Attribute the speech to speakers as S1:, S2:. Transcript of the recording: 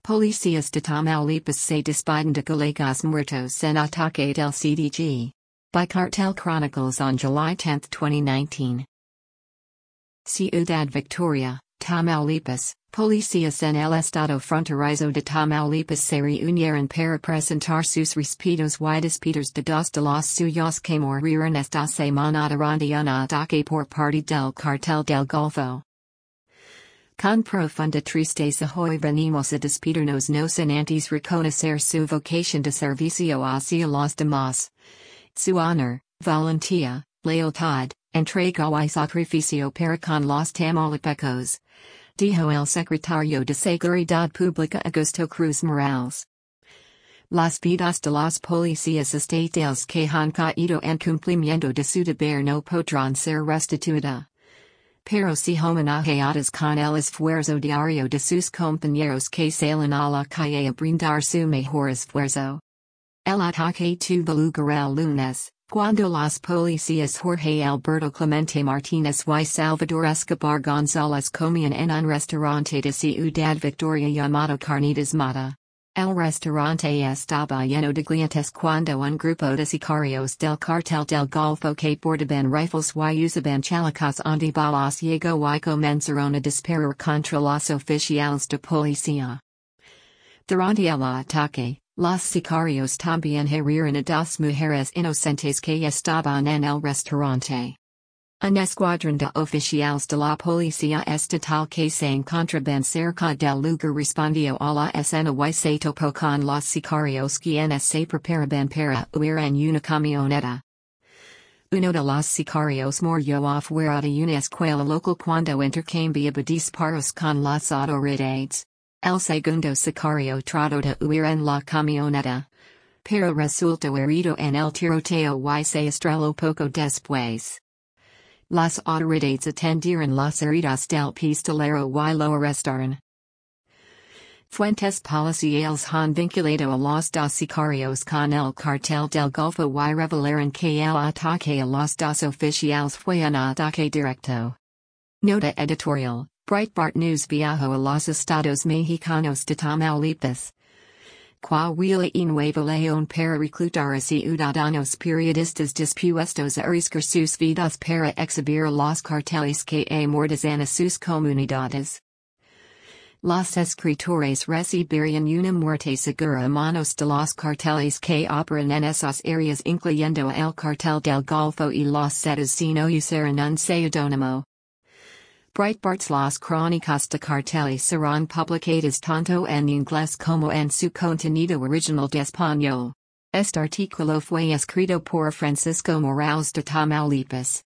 S1: Policías de Tamaulipas se despiden de colegas muertos en ataque del CDG. By Cartel Chronicles on July 10, 2019. Ciudad Victoria, Tamaulipas. Policías en el estado fronterizo de Tamaulipas se reunieron para presentar sus respetos y despedir de dos de los suyos que murieron esta semana durante un ataque por parte del Cartel del Golfo. Con profunda tristeza hoy venimos a despedirnos no sin antes reconocer su vocación de servicio hacia los demás. Su honor, valentía, lealtad, entrega y sacrificio para con los tamaulipecos, dijo el secretario de Seguridad Pública Augusto Cruz Morales. Las vidas de los policías estatales que han caído en cumplimiento de su deber no podrán ser restituidas. Pero si homenajeadas con el esfuerzo diario de sus compañeros que salen a la calle a brindar su mejor esfuerzo. El ataque tuvo lugar el lunes, cuando los policías Jorge Alberto Clemente Martínez y Salvador Escobar González comían en un restaurante de Ciudad Victoria llamado Carnitas Mata. El restaurante estaba lleno de clientes cuando un grupo de sicarios del Cartel del Golfo que portaban rifles y usaban chalecos antibalas llegó y comenzaron a disparar contra los oficiales de policía. Durante el ataque, los sicarios también hirieron a dos mujeres inocentes que estaban en el restaurante. Un escuadrón de oficiales de la policía estatal que se encontraban cerca del lugar respondió a la escena y se topó con los sicarios quienes se preparaban para huir en una camioneta. Uno de los sicarios murió afuera de una escuela local cuando intercambiaba disparos con las autoridades. El segundo sicario trató de huir en la camioneta, pero resultó herido en el tiroteo y se estrelló poco después. Las autoridades atendieron las heridas del pistolero y lo arrestaron. Fuentes policiales han vinculado a los dos sicarios con el Cartel del Golfo y revelaron que el ataque a los dos oficiales fue un ataque directo. Nota editorial. Breitbart News viajó a los estados mexicanos de Tamaulipas, Coahuila y Nuevo León para reclutar a ciudadanos periodistas dispuestos a arriesgar sus vidas para exhibir a los carteles que amordazan a sus comunidades. Los escritores recibirían una muerte segura a manos de los carteles que operan en esas áreas incluyendo a el Cartel del Golfo y los Zetas si no usaran un seudónimo. Breitbart's Las Crónicas de Carteles serán publicadas tanto en inglés como en su contenido original de español. Este artículo fue escrito por Francisco Morales de Tamaulipas.